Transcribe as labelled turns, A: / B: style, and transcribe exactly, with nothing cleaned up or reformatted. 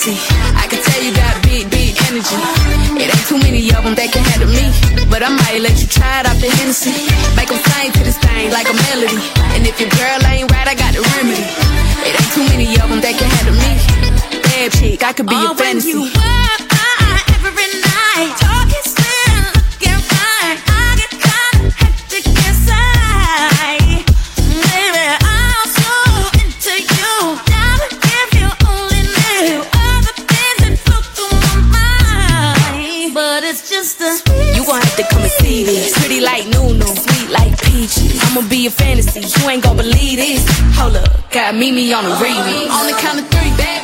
A: fantasy. I can tell you got big, big energy. It ain't too many of them that can handle me, but I might let you try it off the Hennessy. Make them sing to this thing like a melody. And if your girl ain't right, I got the remedy. It ain't too many of them that can handle me. Bad chick, I could be
B: oh,
A: a fantasy.
B: When you work every night, talking still, looking fine, I get kinda hectic inside. Baby, I'm so into you. Now if you only knew all the things that flow through my mind. But it's just a
A: you gon' have to come and see this. Pretty like Nunu, sweet like peaches. I'ma be a fantasy, you ain't gon' believe this. Hold up, gotta meet me on the remix. On the count of three, baby.